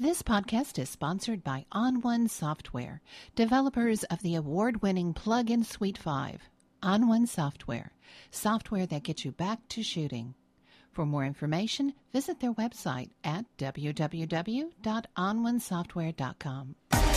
This podcast is sponsored by ON1 Software, developers of the award-winning plug-in Suite 5. ON1 Software, software that gets you back to shooting. For more information, visit their website at www.on1software.com.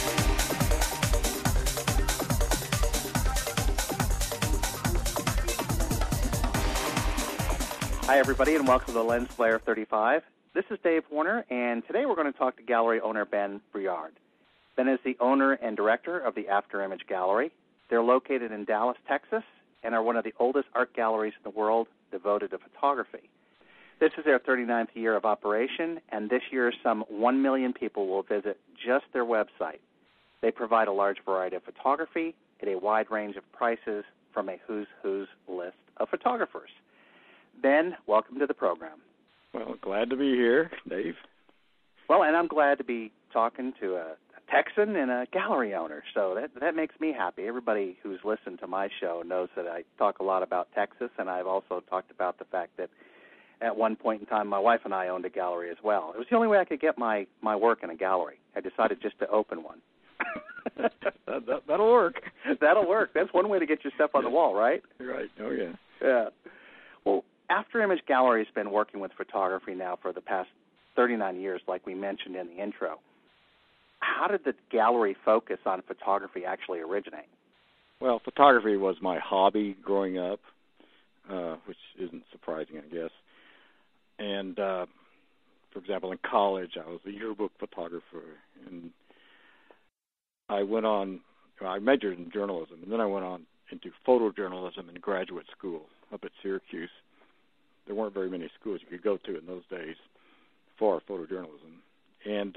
Hi, everybody, and welcome to the Lens Flare 35. This is Dave Warner, and today we're going to talk to gallery owner Ben Briard. Ben is the owner and director of the After Image Gallery. They're located in Dallas, Texas, and are one of the oldest art galleries in the world devoted to photography. This is their 39th year of operation, and this year some 1 million people will visit just their website. They provide a large variety of photography at a wide range of prices from a who's list of photographers. Ben, welcome to the program. Well, glad to be here, Dave. Well, and I'm glad to be talking to a Texan and a gallery owner, so that makes me happy. Everybody who's listened to my show knows that I talk a lot about Texas, and I've also talked about the fact that at one point in time my wife and I owned a gallery as well. It was the only way I could get my work in a gallery. I decided just to open one. That'll work. That'll work. That's one way to get your stuff on the wall, right? Right. Oh, yeah. Yeah. Well, After Image Gallery has been working with photography now for the past 39 years, like we mentioned in the intro. How did the gallery focus on photography actually originate? Well, photography was my hobby growing up, which isn't surprising, I guess. And, for example, in college, I was a yearbook photographer, and I majored in journalism, and then I went on into photojournalism in graduate school up at Syracuse. There weren't very many schools you could go to in those days for photojournalism. And,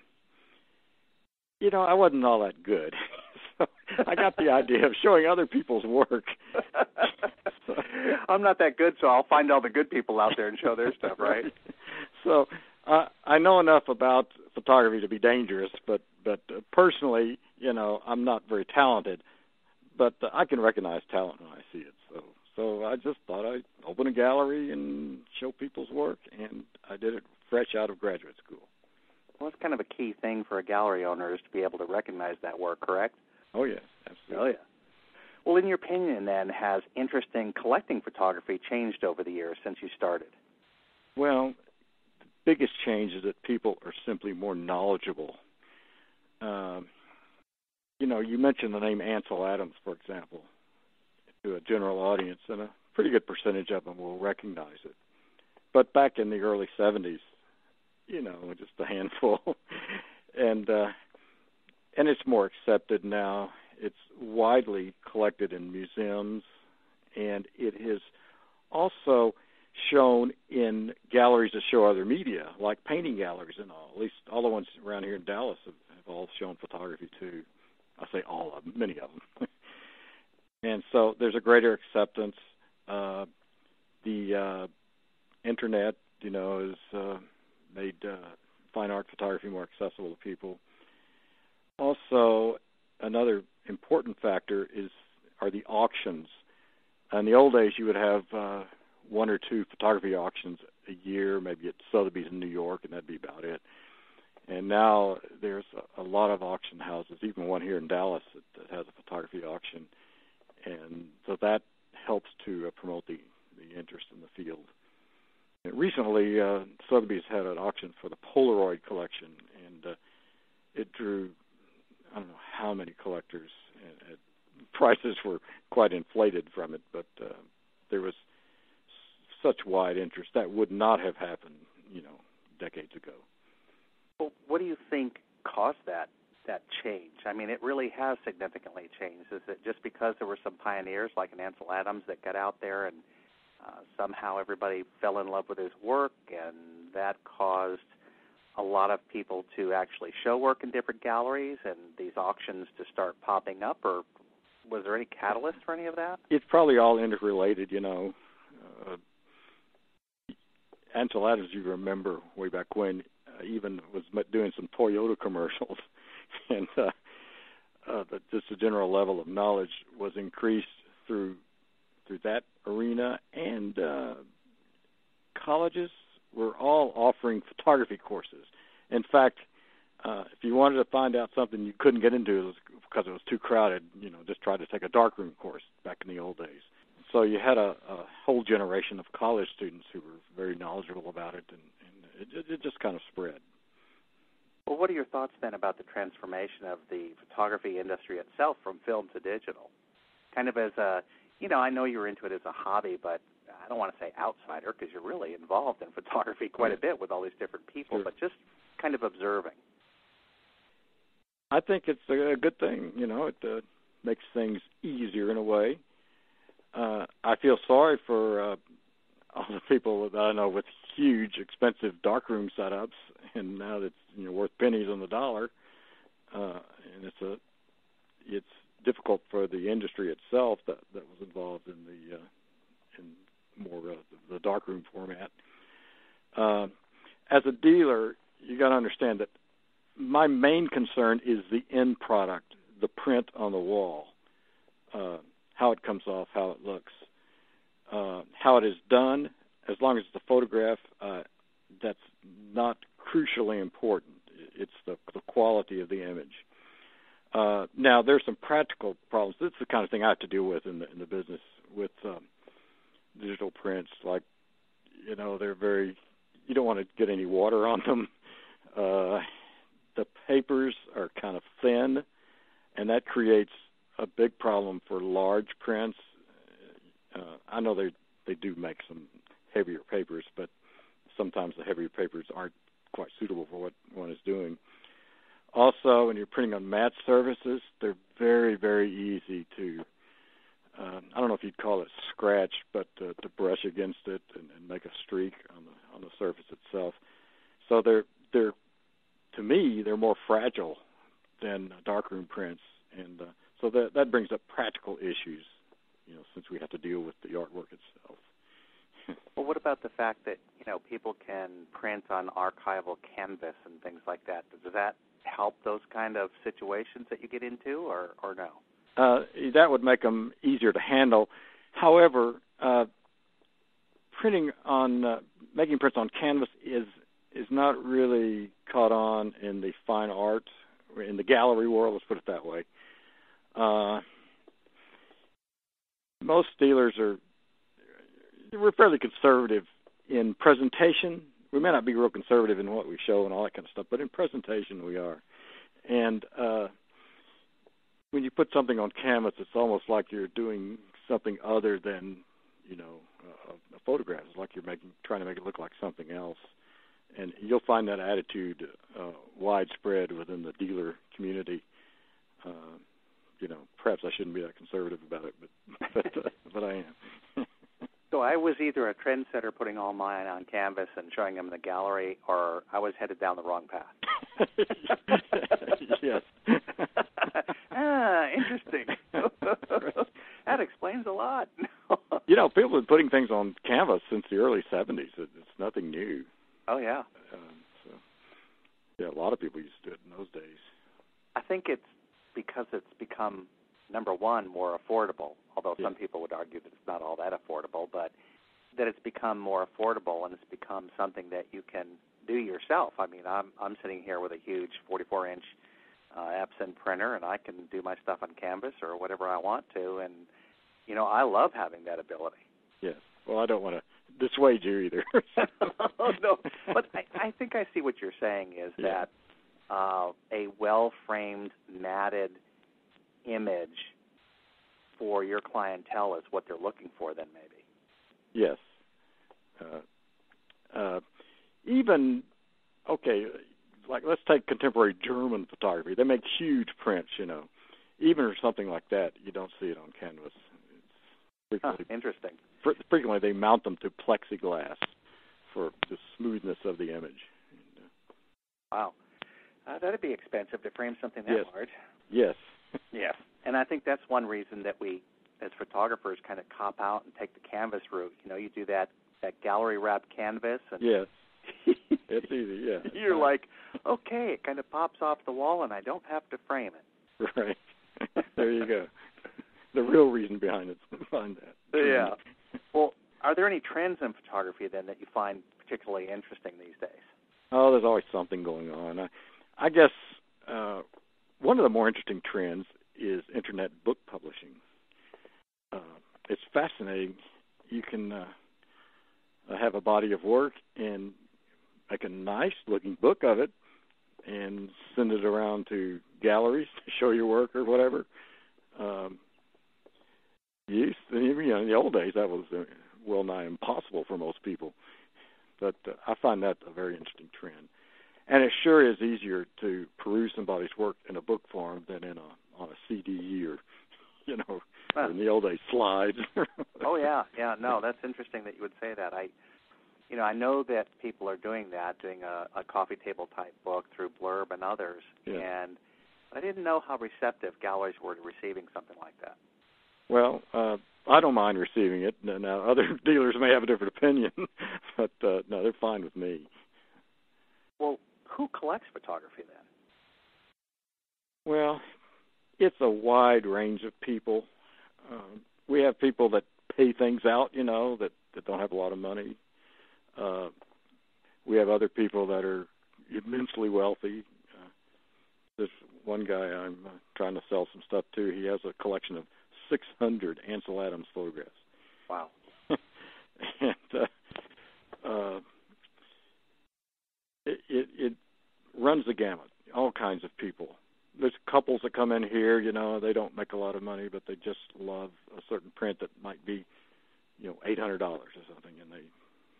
I wasn't all that good. So I got the idea of showing other people's work. I'm not that good, so I'll find all the good people out there and show their stuff, right? So I know enough about photography to be dangerous, but personally, I'm not very talented. But I can recognize talent when I see it. So I just thought I'd open a gallery and show people's work, and I did it fresh out of graduate school. Well, that's kind of a key thing for a gallery owner is to be able to recognize that work, correct? Oh, yes, absolutely. Oh, yeah. Well, in your opinion, then, has interest in collecting photography changed over the years since you started? Well, the biggest change is that people are simply more knowledgeable. You mentioned the name Ansel Adams, for example, to a general audience, and a pretty good percentage of them will recognize it. But back in the early 70s, just a handful. And it's more accepted now. It's widely collected in museums, and it is also shown in galleries that show other media, like painting galleries and all. At least all the ones around here in Dallas have all shown photography too. I say all of them, many of them. And so there's a greater acceptance. The internet, has made fine art photography more accessible to people. Also, another important factor are the auctions. In the old days, you would have one or two photography auctions a year, maybe at Sotheby's in New York, and that'd be about it. And now there's a lot of auction houses, even one here in Dallas that has a photography auction. And so that helps to promote the interest in the field. And recently, Sotheby's had an auction for the Polaroid collection, and it drew, I don't know how many collectors. And prices were quite inflated from it, but there was such wide interest. That would not have happened, decades ago. Well, what do you think caused that change? I mean, it really has significantly changed. Is it just because there were some pioneers like an Ansel Adams that got out there and somehow everybody fell in love with his work, and that caused a lot of people to actually show work in different galleries and these auctions to start popping up, or was there any catalyst for any of that? It's probably all interrelated, Ansel Adams, you remember way back when, even was doing some Toyota commercials, and just the general level of knowledge was increased through that arena, and colleges were all offering photography courses. In fact, if you wanted to find out something you couldn't get into, it was because it was too crowded. Just try to take a darkroom course back in the old days. So you had a whole generation of college students who were very knowledgeable about it, and it just kind of spread. Well, what are your thoughts then about the transformation of the photography industry itself from film to digital? Kind of as a, I know you're into it as a hobby, but I don't want to say outsider because you're really involved in photography quite a bit with all these different people, Sure. but just kind of observing. I think it's a good thing. It makes things easier in a way. I feel sorry for all the people that I know with huge, expensive darkroom setups, and now that's worth pennies on the dollar. And it's difficult for the industry itself that was involved in the darkroom format. As a dealer, you got to understand that my main concern is the end product, the print on the wall, how it comes off, how it looks, how it is done. As long as it's a photograph, that's not crucially important. It's the quality of the image. Now, there's some practical problems. This is the kind of thing I have to deal with in the business with digital prints. Like, they're very, you don't want to get any water on them. The papers are kind of thin, and that creates a big problem for large prints. I know they do make some heavier papers, but sometimes the heavier papers aren't quite suitable for what one is doing. Also, when you're printing on matte surfaces, they're very, very easy to, I don't know if you'd call it scratch, but to brush against it and make a streak on the surface itself. So they're to me, they're more fragile than darkroom prints, and so that brings up practical issues, since we have to deal with the artwork itself. Well, what about the fact that, people can print on archival canvas and things like that? Does that help those kind of situations that you get into, or no? That would make them easier to handle. However, making prints on canvas is not really caught on in the fine art, in the gallery world, let's put it that way. Most dealers we're fairly conservative in presentation. We may not be real conservative in what we show and all that kind of stuff, but in presentation we are. And when you put something on canvas, it's almost like you're doing something other than, a photograph. It's like you're trying to make it look like something else. And you'll find that attitude widespread within the dealer community. Perhaps I shouldn't be that conservative about it, but I am. So I was either a trendsetter putting all mine on canvas and showing them in the gallery, or I was headed down the wrong path. Yes. Interesting. That explains a lot. People have been putting things on canvas since the early 70s. It's nothing new. Oh, yeah. A lot of people used to do it in those days. I think it's because it's become, number one, more affordable, although Yeah. some people would argue that it's not all that affordable, but that it's become more affordable and it's become something that you can do yourself. I mean, I'm sitting here with a huge 44-inch Epson printer, and I can do my stuff on canvas or whatever I want to, and, I love having that ability. Yes. Well, I don't want to dissuade you either. Oh, no. But I think I see what you're saying is that a well-framed, matted image for your clientele is what they're looking for then, maybe. Yes. Even, like let's take contemporary German photography. They make huge prints, Even for something like that, you don't see it on canvas. It's interesting. Frequently, they mount them to plexiglass for the smoothness of the image. Wow. That'd be expensive to frame something that large. Yes. Yes. And I think that's one reason that we, as photographers, kind of cop out and take the canvas route. You do that gallery-wrapped canvas. And yes. It's easy, yeah. You're like, okay, it kind of pops off the wall, and I don't have to frame it. Right. There you go. The real reason behind that. Yeah. Well, are there any trends in photography then that you find particularly interesting these days? Oh, there's always something going on. I guess one of the more interesting trends is internet book publishing. It's fascinating. You can have a body of work and make a nice-looking book of it and send it around to galleries to show your work or whatever. In the old days, that was well nigh impossible for most people. But I find that a very interesting trend. And it sure is easier to peruse somebody's work in a book form than on a CD or, in the old days, slides. Oh, yeah. No, that's interesting that you would say that. I know that people are doing that, doing a coffee table type book through Blurb and others, and I didn't know how receptive galleries were to receiving something like that. Well, I don't mind receiving it. Now, other dealers may have a different opinion, but no, they're fine with me. Well, who collects photography then? Well, it's a wide range of people. We have people that pay things out, that don't have a lot of money. We have other people that are immensely wealthy. This one guy I'm trying to sell some stuff to, he has a collection of 600 Ansel Adams photographs. Wow. And it runs the gamut, all kinds of people. There's couples that come in here, they don't make a lot of money, but they just love a certain print that might be, $800 or something, and they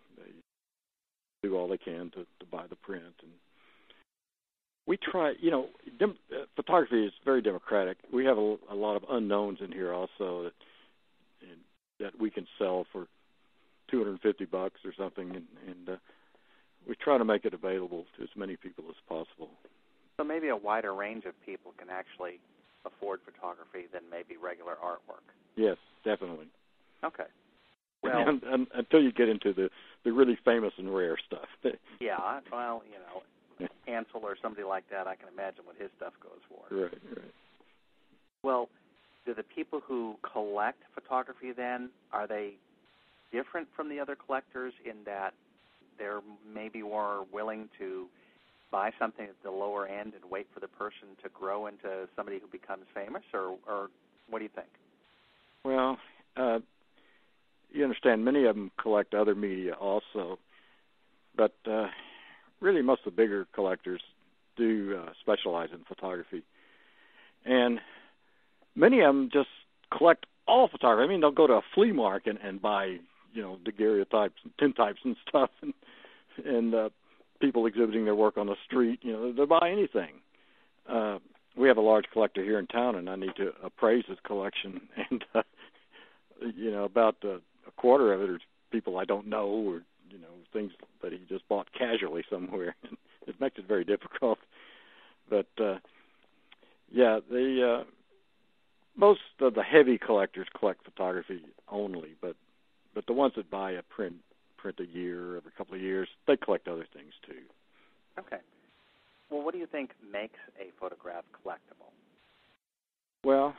do all they can to buy the print. And we try, photography is very democratic. We have a lot of unknowns in here also that we can sell for $250 or something, and we try to make it available to as many people as possible. So maybe a wider range of people can actually afford photography than maybe regular artwork. Yes, definitely. Okay. Well, until you get into the really famous and rare stuff. Yeah, well, Ansel or somebody like that, I can imagine what his stuff goes for. Right. Well, do the people who collect photography then, are they different from the other collectors in that they're maybe more willing to buy something at the lower end and wait for the person to grow into somebody who becomes famous, or what do you think? Well, you understand, many of them collect other media also, but really most of the bigger collectors do specialize in photography. And many of them just collect all photography. I mean, they'll go to a flea market and buy, daguerreotypes and tintypes and stuff, and people exhibiting their work on the street, they'll buy anything. We have a large collector here in town, and I need to appraise his collection, and, about a quarter of it are people I don't know, or, things that he just bought casually somewhere. And it makes it very difficult. But, most of the heavy collectors collect photography only, but the ones that buy a print a year, every couple of years, they collect other things too. Okay. Well, what do you think makes a photograph collectible? Well,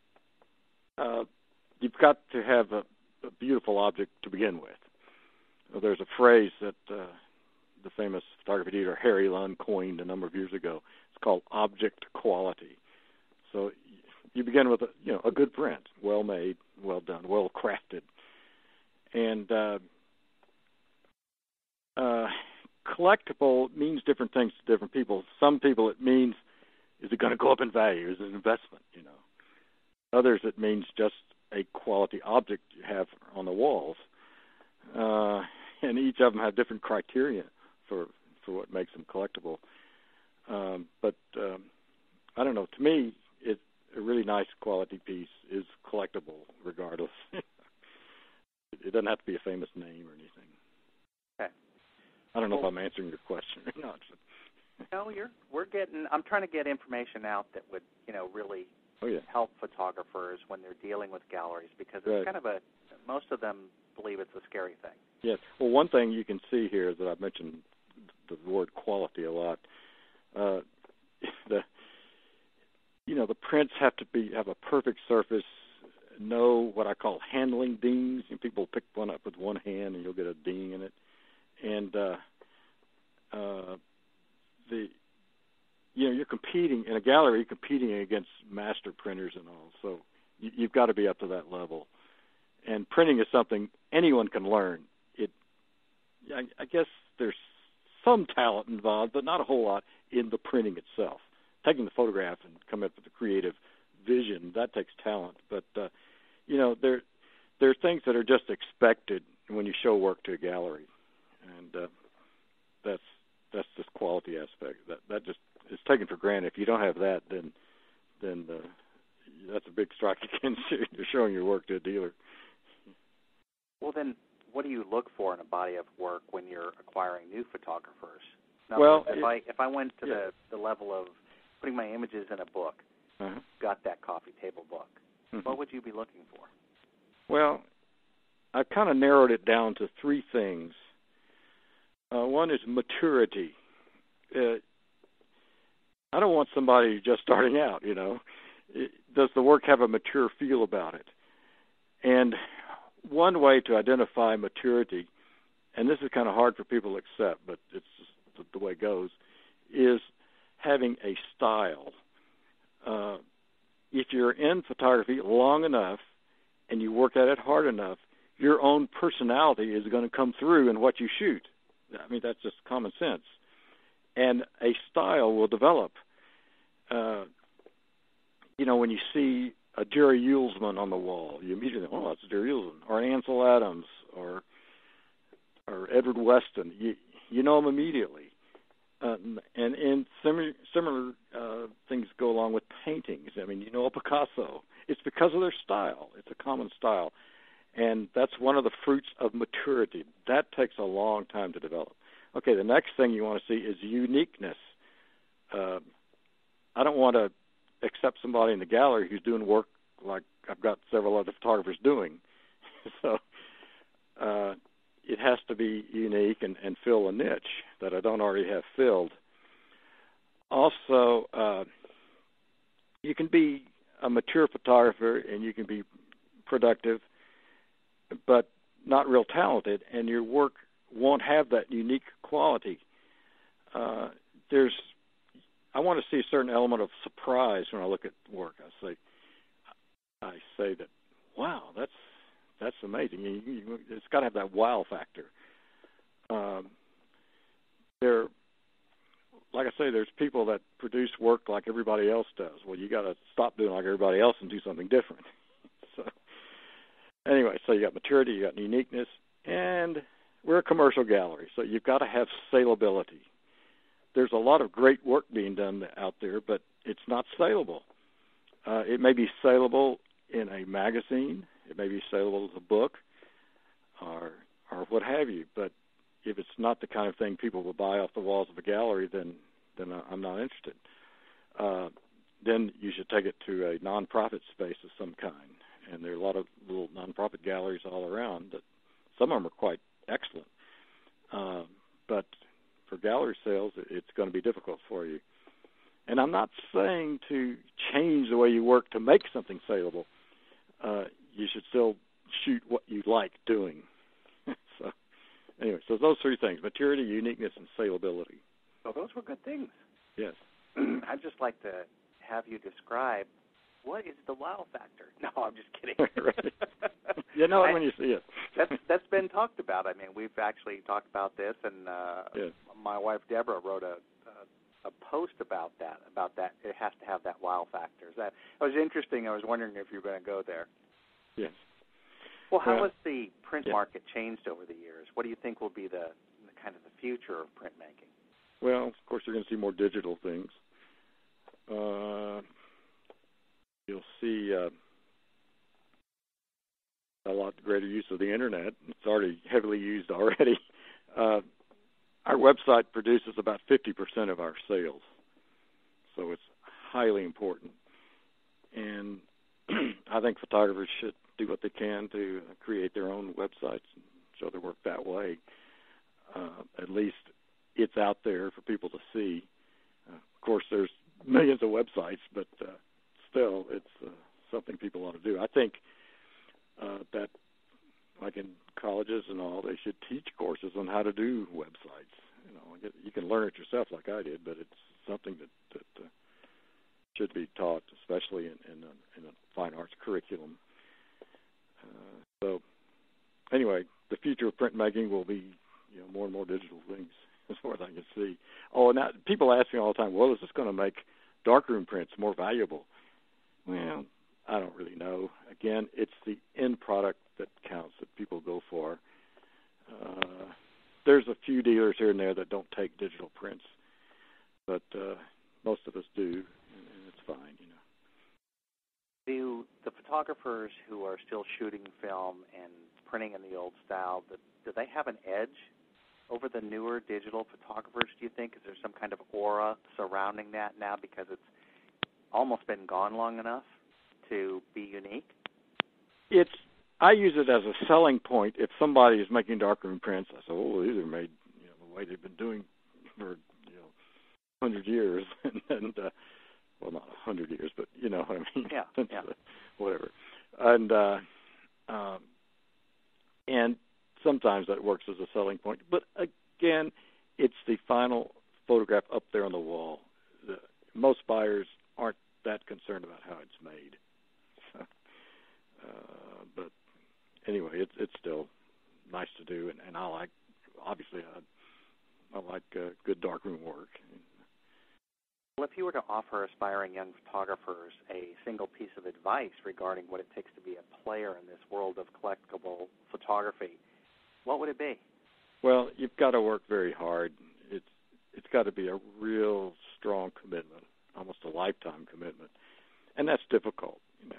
you've got to have a beautiful object to begin with. There's a phrase that the famous photography dealer Harry Lund coined a number of years ago. It's called object quality. So you begin with a good print, well made, well done, well crafted, and collectible means different things to different people. Some people it means, is it going to go up in value? Is it an investment? Others it means just a quality object you have on the walls. And each of them have different criteria for what makes them collectible. But I don't know. To me, a really nice quality piece is collectible regardless. It doesn't have to be a famous name or anything. Okay. I don't know if I'm answering your question or not. No, I'm trying to get information out that would, really help photographers when they're dealing with galleries, because it's kind of most of them believe it's a scary thing. Yes. Well, one thing you can see here is that I've mentioned the word quality a lot. The prints have to have a perfect surface, no what I call handling dings. People pick one up with one hand and you'll get a ding in it. And you're competing in a gallery, you're competing against master printers and all. So you've got to be up to that level. And printing is something anyone can learn. I guess there's some talent involved, but not a whole lot in the printing itself. Taking the photograph and coming up with a creative vision, that takes talent. But, there are things that are just expected when you show work to a gallery. And that's this quality aspect. That just is taken for granted. If you don't have that, then that's a big strike against you. You're showing your work to a dealer. Well, then, what do you look for in a body of work when you're acquiring new photographers? Now, well, if I went to the level of putting my images in a book, got that coffee table book, what would you be looking for? Well, I've kind of narrowed it down to three things. One is maturity. I don't want somebody just starting out, Does the work have a mature feel about it? And one way to identify maturity, and this is kind of hard for people to accept, but it's just the way it goes, is having a style. If you're in photography long enough and you work at it hard enough, your own personality is going to come through in what you shoot. I mean, that's just common sense. And a style will develop. When you see a Jerry Uelsmann on the wall, you immediately think, oh, that's Jerry Uelsmann, or Ansel Adams, or Edward Weston. You know them immediately. And similar things go along with paintings. I mean, a Picasso. It's because of their style. It's a common style. And that's one of the fruits of maturity. That takes a long time to develop. Okay, the next thing you want to see is uniqueness. I don't want to accept somebody in the gallery who's doing work like I've got several other photographers doing. So it has to be unique and fill a niche that I don't already have filled. Also, you can be a mature photographer and you can be productive, but not real talented, and your work won't have that unique quality. I want to see a certain element of surprise when I look at work. I say that, wow, that's amazing. It's got to have that wow factor. Like I say, there's people that produce work like everybody else does. Well, you got to stop doing like everybody else and do something different. So anyway, so you got maturity, you got uniqueness, and we're a commercial gallery, so you've got to have saleability. There's a lot of great work being done out there, but it's not saleable. It may be saleable in a magazine, it may be saleable as a book, or what have you. But if it's not the kind of thing people will buy off the walls of a gallery, then I'm not interested. Then you should take it to a nonprofit space of some kind. And there are a lot of little nonprofit galleries all around. That some of them are quite excellent. But for gallery sales, it's going to be difficult for you. And I'm not saying to change the way you work to make something saleable. You should still shoot what you like doing. So anyway, so those three things: maturity, uniqueness, and saleability. Well, those were good things. Yes. I'd just like to have you describe what is the wow factor. No, I'm just kidding. Right. You know it when you see it. That's been talked about. I mean, we've actually talked about this, and yes. My wife Deborah wrote a post about that. It has to have that wow factor. That was interesting. I was wondering if you were going to go there. Yes. Well, how has the print market changed over the years? What do you think will be the kind of the future of printmaking? Well, of course, you're going to see more digital things. You'll see a lot greater use of the Internet. It's already heavily used already. Our website produces about 50% of our sales, so it's highly important. And I think photographers should do what they can to create their own websites and show their work that way. At least it's out there for people to see. Of course, there's millions of websites, but still, it's something people ought to do. I think that, like in colleges and all, they should teach courses on how to do websites. You can learn it yourself like I did, but it's something that should be taught, especially in a fine arts curriculum. So anyway, the future of printmaking will be, more and more digital things, as far as I can see. Oh, and now people ask me all the time, well, is this going to make darkroom prints more valuable? Well, I don't really know. Again, it's the end product that counts, that people go for. There's a few dealers here and there that don't take digital prints, but most of us do, and it's fine, Do the photographers who are still shooting film and printing in the old style, do they have an edge over the newer digital photographers, do you think? Is there some kind of aura surrounding that now because it's almost been gone long enough to be unique? I use it as a selling point. If somebody is making darkroom prints, I say, oh, these are made the way they've been doing for 100 years, and well, not 100 years, but you know what I mean. Yeah. Whatever. And sometimes that works as a selling point. But again, it's the final photograph up there on the wall. Most buyers aren't that concerned about how it's made. So, but anyway, it's still nice to do, and I like, obviously, I like good darkroom work. Well, if you were to offer aspiring young photographers a single piece of advice regarding what it takes to be a player in this world of collectible photography, what would it be? Well, you've got to work very hard. It's got to be a real strong commitment, almost a lifetime commitment, and that's difficult.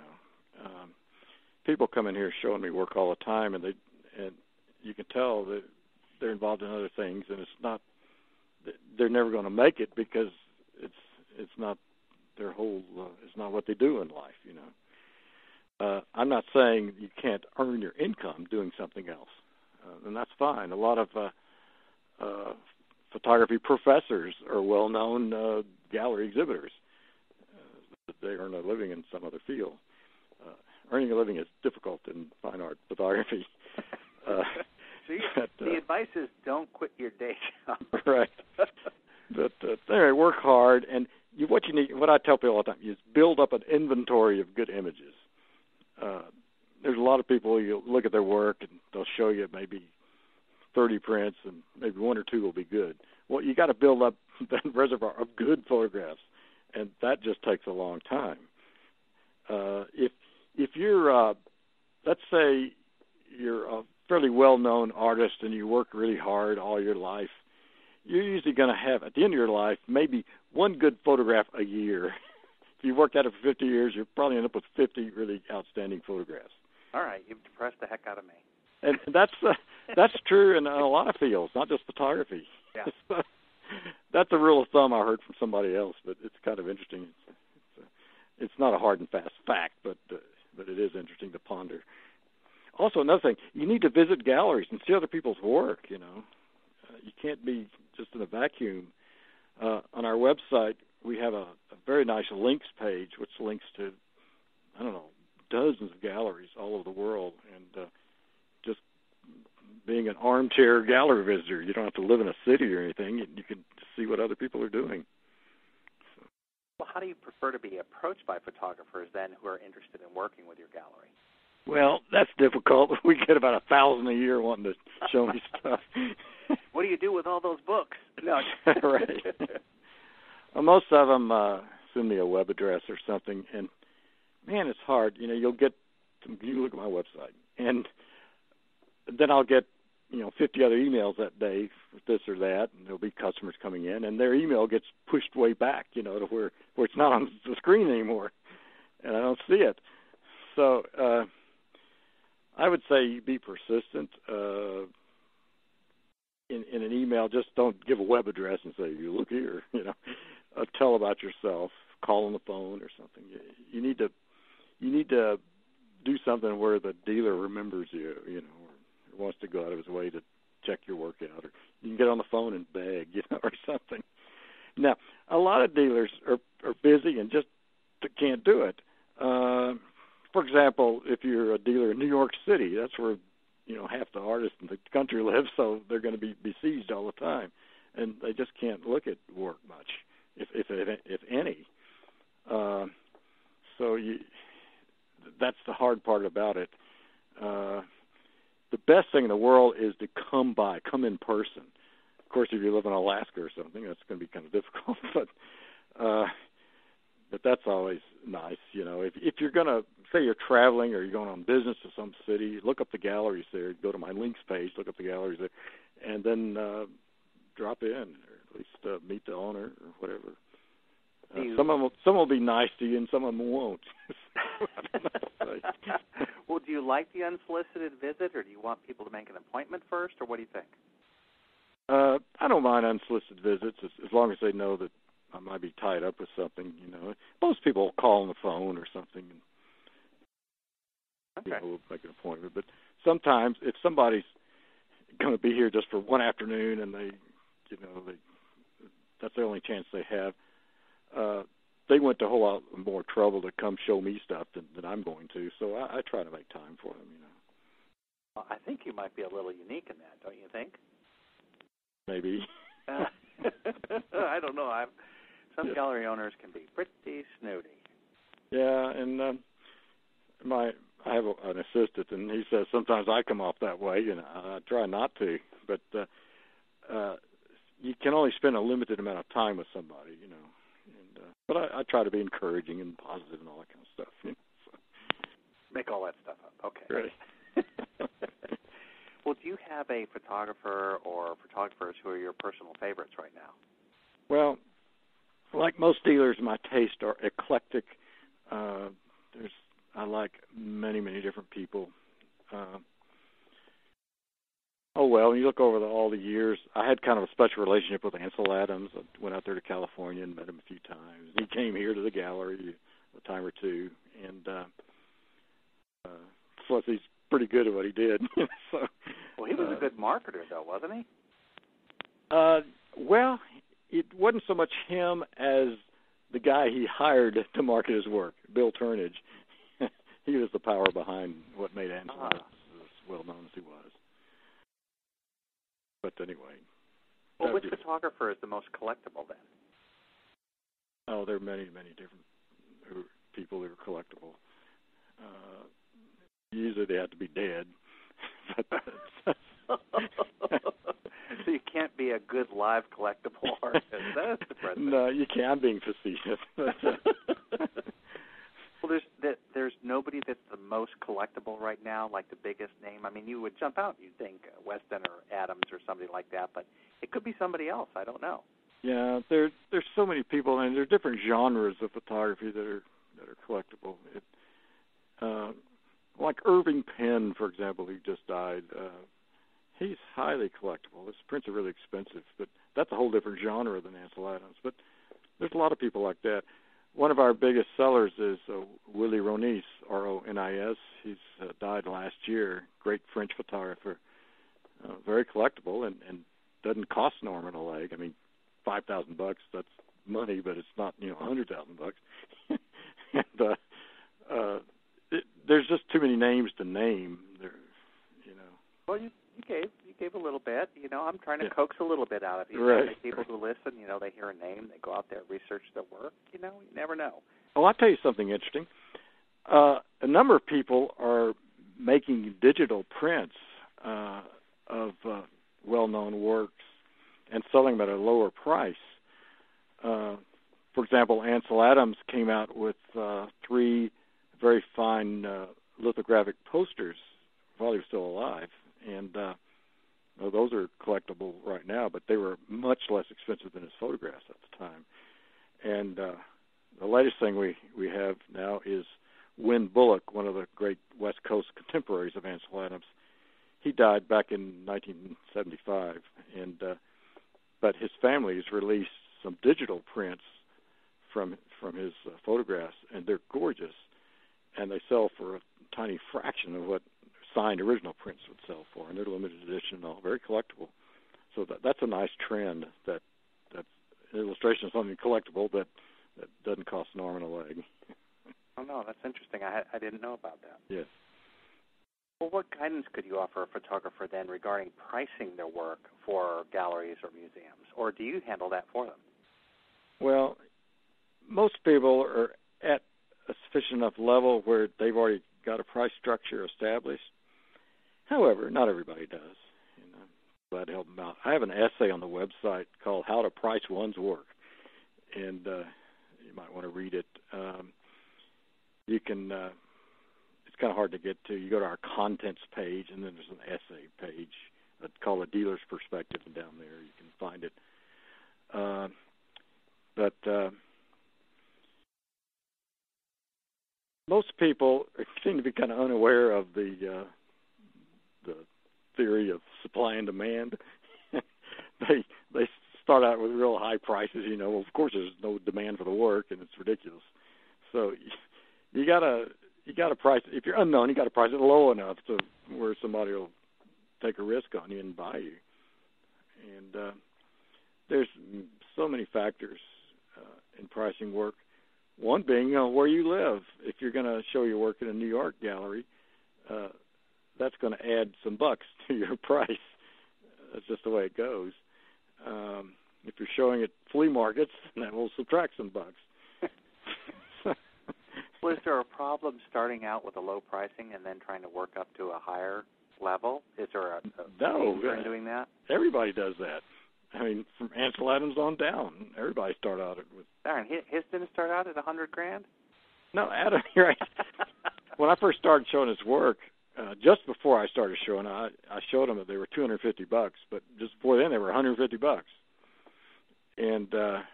People come in here showing me work all the time, and you can tell that they're involved in other things, and it's not. They're never going to make it because it's not their whole. It's not what they do in life. I'm not saying you can't earn your income doing something else, and that's fine. A lot of photography professors are well-known gallery exhibitors. They earn a living in some other field. Earning a living is difficult in fine art photography. The advice is don't quit your day job. Right. But anyway, work hard, and what you need, what I tell people all the time, is build up an inventory of good images. There's a lot of people, you look at their work, and they'll show you maybe 30 prints, and maybe one or two will be good. Well, you got to build up that reservoir of good photographs, and that just takes a long time. If you're, let's say you're a fairly well-known artist and you work really hard all your life, you're usually going to have, at the end of your life, maybe one good photograph a year. If you worked at it for 50 years, you'll probably end up with 50 really outstanding photographs. All right, you've depressed the heck out of me. And that's true in a lot of fields, not just photography. Yeah. That's a rule of thumb I heard from somebody else, but it's kind of interesting. It's not a hard and fast fact, but it is interesting to ponder. Also, another thing, you need to visit galleries and see other people's work, You can't be just in a vacuum. On our website, we have a very nice links page, which links to, dozens of galleries all over the world. And just being an armchair gallery visitor, you don't have to live in a city or anything. You can see what other people are doing. Well, how do you prefer to be approached by photographers, then, who are interested in working with your gallery? Well, that's difficult. We get about 1,000 a year wanting to show me stuff. What do you do with all those books? No. Right. Well, most of them send me a web address or something, and, man, it's hard. You look at my website, and then I'll get, 50 other emails that day for this or that, and there'll be customers coming in, and their email gets pushed way back, to where it's not on the screen anymore, and I don't see it. So I would say be persistent. In an email, just don't give a web address and say, you look here, tell about yourself, call on the phone or something. You need to do something where the dealer remembers you, or wants to go out of his way to check your work out, or you can get on the phone and beg, or something. Now, a lot of dealers are busy and just can't do it. For example, if you're a dealer in New York City, that's where half the artists in the country live, so they're going to be besieged all the time, and they just can't look at work much, if any. the hard part about it. The best thing in the world is to come in person. Of course, if you live in Alaska or something, that's going to be kind of difficult. But that's always nice, you know. If you're going to, say you're traveling or you're going on business to some city, look up the galleries there. Go to my links page, look up the galleries there, and then drop in, or at least meet the owner or whatever. Some will be nice to you, and some of them won't. Well, do you like the unsolicited visit, or do you want people to make an appointment first, or what do you think? I don't mind unsolicited visits as long as they know that I might be tied up with something. You know, most people will call on the phone or something, and we'll make an appointment. But sometimes, if somebody's going to be here just for one afternoon, and that's the only chance they have. They went to a whole lot more trouble to come show me stuff than I'm going to, so I try to make time for them, you know. Well, I think you might be a little unique in that, don't you think? Maybe. I don't know. Some gallery owners can be pretty snooty. Yeah, and I have an assistant, and he says sometimes I come off that way, and I try not to, but you can only spend a limited amount of time with somebody, you know. But I try to be encouraging and positive and all that kind of stuff. You know, so. Make all that stuff up. Okay. Right. Well, do you have a photographer or photographers who are your personal favorites right now? Well, like most dealers, my tastes are eclectic. I like many, many different people. When you look over all the years, I had kind of a special relationship with Ansel Adams. I went out there to California and met him a few times. He came here to the gallery a time or two, and plus he's pretty good at what he did. So, well, he was a good marketer, though, wasn't he? Well, it wasn't so much him as the guy he hired to market his work, Bill Turnage. He was the power behind what made Ansel Adams as well known as he was. But anyway. Well, which photographer is the most collectible then? Oh, there are many, many different people who are collectible. Usually they have to be dead. So you can't be a good live collectible artist. That's depressing. No, you can't. I'm being facetious. Well, there's nobody that's the most collectible right now, like the biggest name. I mean, you would jump out, you'd think Weston or Adams or somebody like that, but it could be somebody else. I don't know. Yeah, there's so many people, and there are different genres of photography that are collectible. Like Irving Penn, for example, who just died. He's highly collectible. His prints are really expensive, but that's a whole different genre than Ansel Adams. But there's a lot of people like that. One of our biggest sellers is Willie Ronis, R-O-N-I-S. He's died last year. Great French photographer. Very collectible and doesn't cost an arm and a leg. I mean, $5,000, that's money, but it's not, $100,000. And there's just too many names to name. Well, you gave a little bit. I'm trying to coax a little bit out of you. Right. People who listen, they hear a name, they go out there, research their work. You never know. Oh, I'll tell you something interesting. A number of people are making digital prints of well-known works and selling them at a lower price. For example, Ansel Adams came out with 3 very fine lithographic posters while he was still alive, and those are collectible right now, but they were much less expensive than his photographs at the time. And the latest thing we have now is Win Bullock, one of the great West Coast contemporaries of Ansel Adams. He died back in 1975, and but his family has released some digital prints from his photographs, and they're gorgeous, and they sell for a tiny fraction of what signed original prints would sell for, and they're limited edition and all, very collectible. So that's a nice trend, that's an illustration of something collectible that doesn't cost an arm and a leg. Oh, no, that's interesting. I didn't know about that. Yes. Well, what guidance could you offer a photographer then regarding pricing their work for galleries or museums, or do you handle that for them? Well, most people are at a sufficient enough level where they've already got a price structure established. However, not everybody does. Glad to help them out. I have an essay on the website called "How to Price One's Work," and you might want to read it. You can. It's kind of hard to get to. You go to our contents page, and then there's an essay page called "A Dealer's Perspective," and down there you can find it. But most people seem to be kind of unaware of the theory of supply and demand. They start out with real high prices. Of course, there's no demand for the work, and it's ridiculous. So you gotta price. If you're unknown, you gotta price it low enough to where somebody will take a risk on you and buy you. And there's so many factors in pricing work. One being, where you live. If you're going to show your work in a New York gallery, that's going to add some bucks to your price. That's just the way it goes. If you're showing at flea markets, that will subtract some bucks. Well, is there a problem starting out with a low pricing and then trying to work up to a higher level? Is there a danger in doing that? Everybody does that. I mean, from Ansel Adams on down, everybody start out with. Darn, his didn't start out at $100,000. No, Adam, you're right. When I first started showing his work, just before I started showing, I showed them that they were $250, but just before then they were $150. And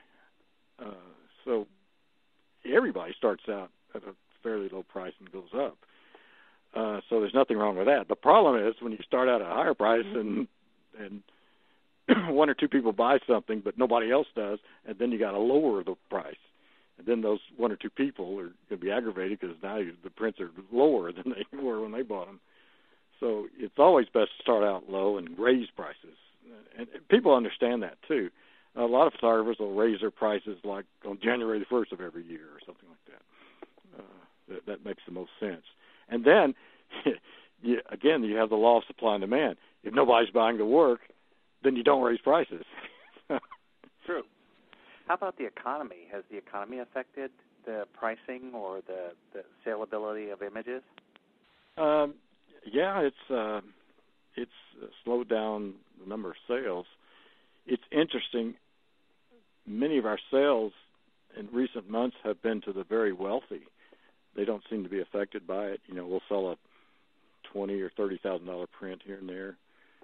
so everybody starts out at a fairly low price and goes up. So there's nothing wrong with that. The problem is when you start out at a higher price and one or two people buy something, but nobody else does, and then you got to lower the price. And then those one or two people are going to be aggravated because now the prints are lower than they were when they bought them. So it's always best to start out low and raise prices. And people understand that, too. A lot of photographers will raise their prices like on January the 1st of every year or something like that. That makes the most sense. And then, again, you have the law of supply and demand. If nobody's buying the work, then you don't raise prices. True. How about the economy? Has the economy affected the pricing or the saleability of images? Yeah, it's slowed down the number of sales. It's interesting. Many of our sales in recent months have been to the very wealthy. They don't seem to be affected by it. We'll sell a $20,000 or $30,000 print here and there.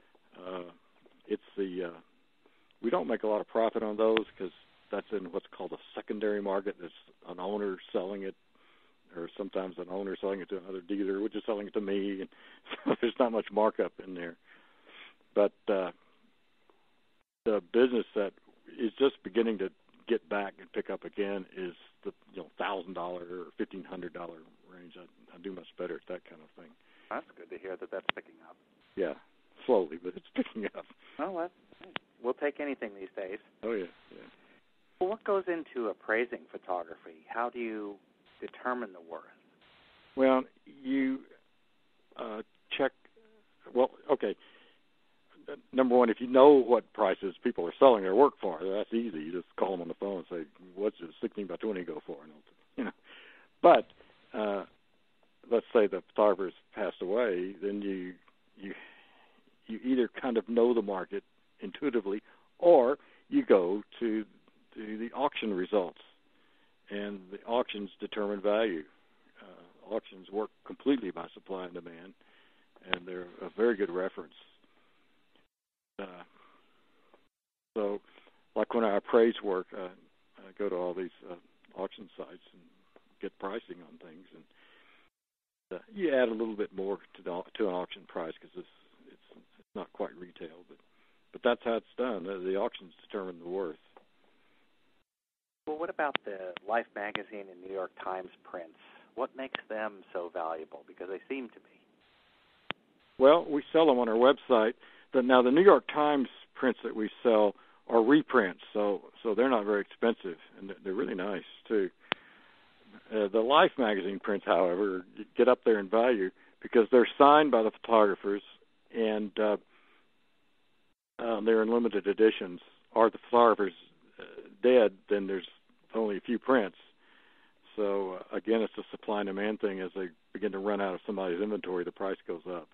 We don't make a lot of profit on those because that's in what's called a secondary market. There's an owner selling it, or sometimes an owner selling it to another dealer, which is selling it to me. And so there's not much markup in there. But the business that is just beginning to get back and pick up again is the $1,000 or $1,500 range. I do much better at that kind of thing. That's good to hear that's picking up. Yeah, slowly, but it's picking up. Well, we'll take anything these days. Oh, yeah. Well, what goes into appraising photography? How do you determine the worth? Well, you check. Well, okay. Number one, if you know what prices people are selling their work for, that's easy. You just call them on the phone and say, "What's this 16 by 20 go for?" But let's say the photographer's passed away, then you either kind of know the market intuitively, or you go to the auction results, and the auctions determine value. Auctions work completely by supply and demand, and they're a very good reference. So, like when I appraise work, I go to all these auction sites and get pricing on things, and you add a little bit more to an auction price because it's not quite retail, but that's how it's done. The auctions determine the worth. Well, what about the Life magazine and New York Times prints? What makes them so valuable? Because they seem to be. Well, we sell them on our website. Now, the New York Times prints that we sell are reprints, so they're not very expensive, and they're really nice, too. The Life magazine prints, however, get up there in value because they're signed by the photographers, and they're in limited editions. Are the photographers dead, then there's only a few prints. So, again, it's a supply and demand thing. As they begin to run out of somebody's inventory, the price goes up.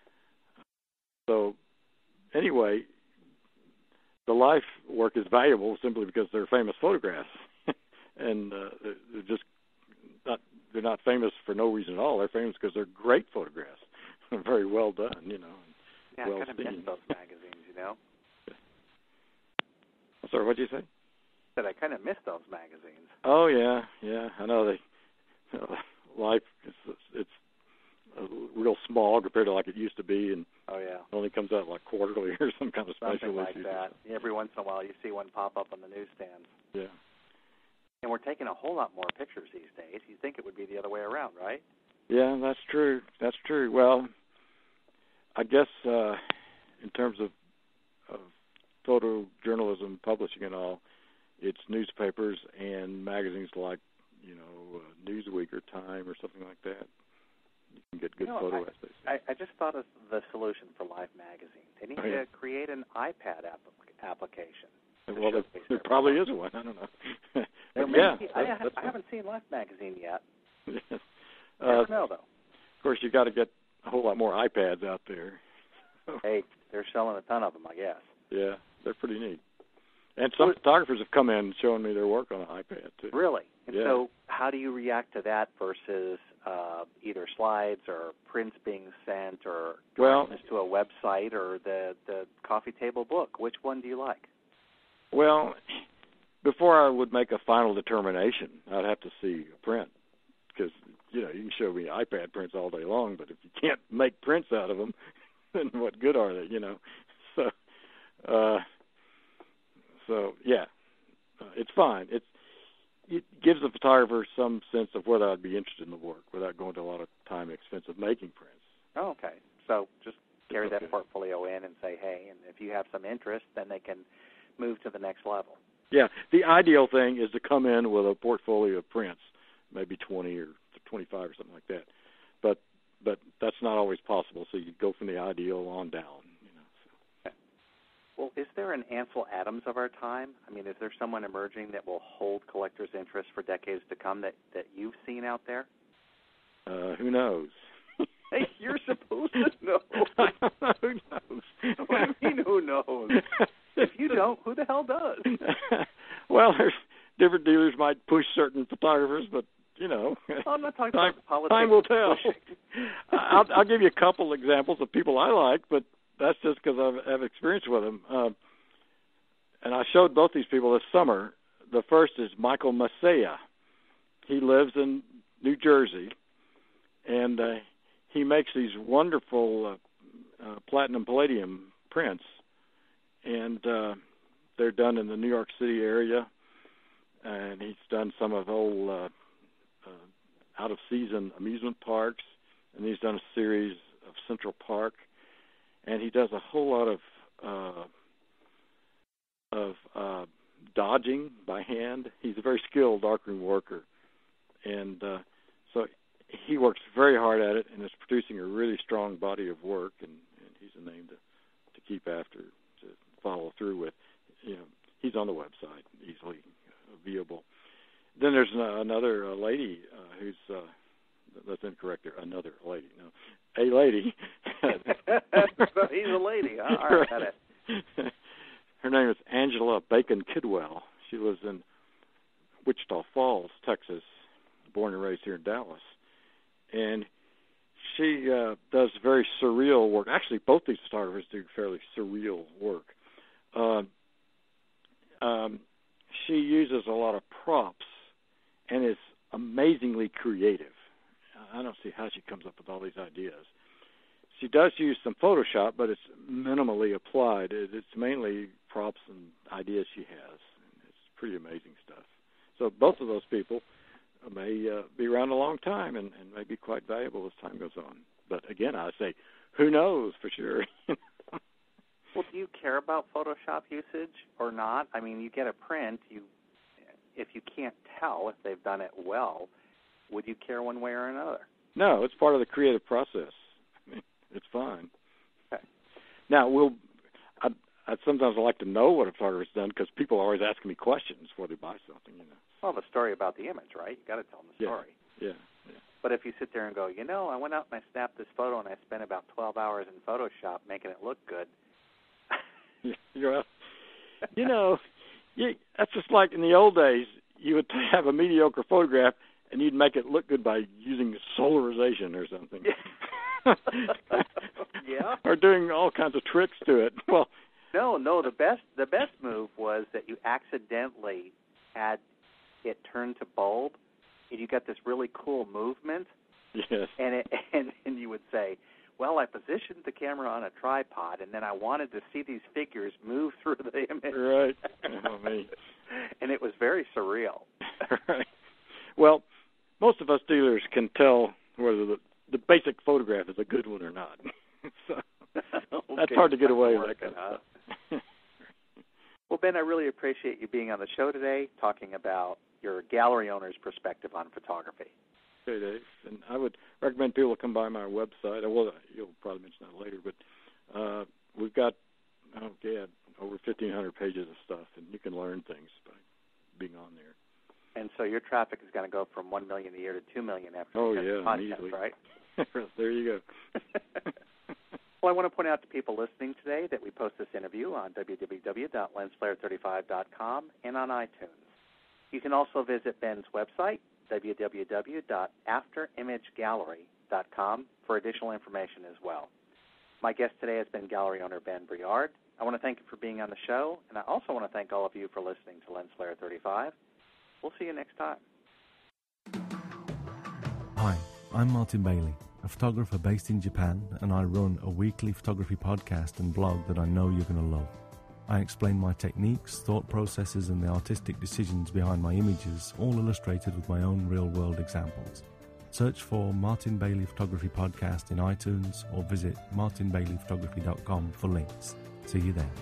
So anyway, the Life work is valuable simply because they're famous photographs, and they're not famous for no reason at all. They're famous because they're great photographs, very well done, Yeah, well I kind of miss those magazines, Sorry, what'd you say? That I kind of miss those magazines. Oh yeah, I know Life it's real small compared to like it used to be, and only comes out like quarterly or some kind of special Something like issue. that. Every once in a while, you see one pop up on the newsstands. Yeah. And we're taking a whole lot more pictures these days. You'd think it would be the other way around, right? Yeah, that's true. That's true. Well, I guess in terms of photojournalism, publishing and all, it's newspapers and magazines like, Newsweek or Time or something like that. You can get good photo essays. I just thought of the solution for Life magazine. They need to create an iPad application. Well, there probably is one. I don't know. I haven't seen Life magazine yet. Never know, though. Of course, you got to get a whole lot more iPads out there. Hey, they're selling a ton of them, I guess. Yeah, they're pretty neat. And some photographers have come in showing me their work on an iPad, too. Really? And yeah. So how do you react to that versus either slides or prints being sent or directions to a website or the coffee table book? Which one do you like? Well, before I would make a final determination, I'd have to see a print because, you can show me iPad prints all day long, but if you can't make prints out of them, then what good are they, So yeah, it's fine. It gives the photographer some sense of whether I'd be interested in the work without going to a lot of time and expense of making prints. Oh, okay. So just carry that portfolio in and say, hey, and if you have some interest, then they can move to the next level. Yeah, the ideal thing is to come in with a portfolio of prints, maybe 20 or 25 or something like that. But that's not always possible, so you go from the ideal on down. Well, is there an Ansel Adams of our time? I mean, is there someone emerging that will hold collectors' interest for decades to come that you've seen out there? Who knows? Hey, you're supposed to know. Who knows? What do you mean, who knows? If you don't, who the hell does? Well, there's different dealers might push certain photographers, but, I'm not talking about politics. Time will tell. I'll give you a couple examples of people I like, but that's just because I have experience with them. And I showed both these people this summer. The first is Michael Masaya. He lives in New Jersey, and he makes these wonderful platinum palladium prints, and they're done in the New York City area, and he's done some of old out-of-season amusement parks, and he's done a series of Central Park. And he does a whole lot of dodging by hand. He's a very skilled darkroom worker, and so he works very hard at it, and is producing a really strong body of work. And he's a name to keep after, to follow through with. He's on the website, easily viewable. Then there's another lady who's that's incorrect there. Another lady, no. A lady. He's a lady. All right, got it. Her name is Angela Bacon Kidwell. She lives in Wichita Falls, Texas, born and raised here in Dallas. And she does very surreal work. Actually, both these photographers do fairly surreal work. She uses a lot of props and is amazingly creative. I don't see how she comes up with all these ideas. She does use some Photoshop, but it's minimally applied. It's mainly props and ideas she has. It's pretty amazing stuff. So both of those people may be around a long time and may be quite valuable as time goes on. But again, I say, who knows for sure? Well, do you care about Photoshop usage or not? I mean, you get a print. If you can't tell if they've done it well, would you care one way or another? No, it's part of the creative process. I mean, it's fine. Okay. Now, I'd sometimes like to know what a photographer's done because people are always asking me questions before they buy something. Well, the story about the image, right? You got to tell them the story. Yeah. But if you sit there and go, I went out and I snapped this photo and I spent about 12 hours in Photoshop making it look good. That's just like in the old days, you would have a mediocre photograph and you'd make it look good by using solarization or something. Yeah. Or doing all kinds of tricks to it. Well, no, the best move was that you accidentally had it turn to bulb, and you got this really cool movement. Yes. And you would say, well, I positioned the camera on a tripod, and then I wanted to see these figures move through the image. Right. Oh, me. And it was very surreal. Right. Well, most of us dealers can tell whether the basic photograph is a good one or not. So that's hard to get away with. Well, Ben, I really appreciate you being on the show today, talking about your gallery owner's perspective on photography. Okay, Dave. And I would recommend people come by my website. Well, you'll probably mention that later, but we've got, over 1,500 pages of stuff, and you can learn things by being on there. And so your traffic is going to go from 1 million a year to 2 million after podcast, easily. Right? There you go. Well, I want to point out to people listening today that we post this interview on www.lensflare35.com and on iTunes. You can also visit Ben's website, www.afterimagegallery.com, for additional information as well. My guest today has been gallery owner Ben Briard. I want to thank you for being on the show, and I also want to thank all of you for listening to Lens Flare 35. We'll see you next time. Hi, I'm Martin Bailey, a photographer based in Japan, and I run a weekly photography podcast and blog that I know you're going to love. I explain my techniques, thought processes, and the artistic decisions behind my images, all illustrated with my own real-world examples. Search for Martin Bailey Photography Podcast in iTunes or visit martinbaileyphotography.com for links. See you there.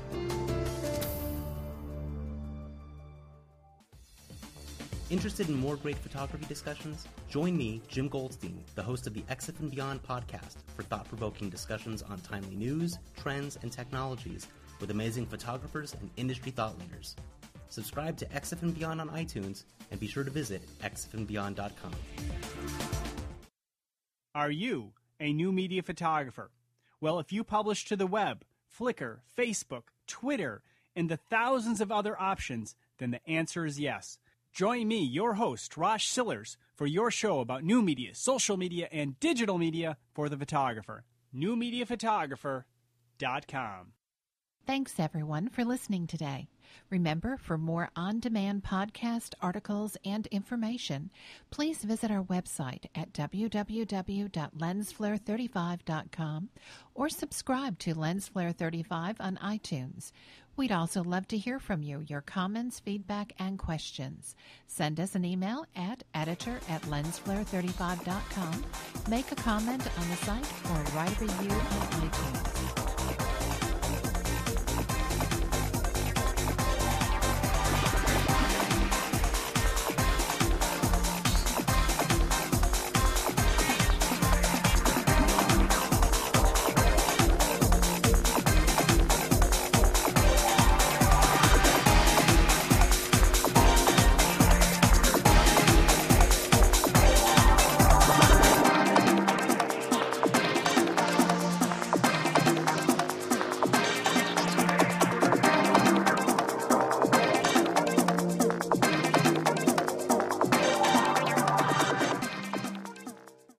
Interested in more great photography discussions? Join me, Jim Goldstein, the host of the XF and Beyond podcast, for thought-provoking discussions on timely news, trends, and technologies with amazing photographers and industry thought leaders. Subscribe to XF and Beyond on iTunes, and be sure to visit xfandbeyond.com. Are you a new media photographer? Well, if you publish to the web, Flickr, Facebook, Twitter, and the thousands of other options, then the answer is yes. Join me, your host, Rosh Sillers, for your show about new media, social media, and digital media for the photographer. NewMediaPhotographer.com. Thanks, everyone, for listening today. Remember, for more on-demand podcast articles and information, please visit our website at www.lensflare35.com or subscribe to Lens Flare 35 on iTunes. We'd also love to hear from you, your comments, feedback, and questions. Send us an email at editor@lensflare35.com, make a comment on the site, or write a review on iTunes.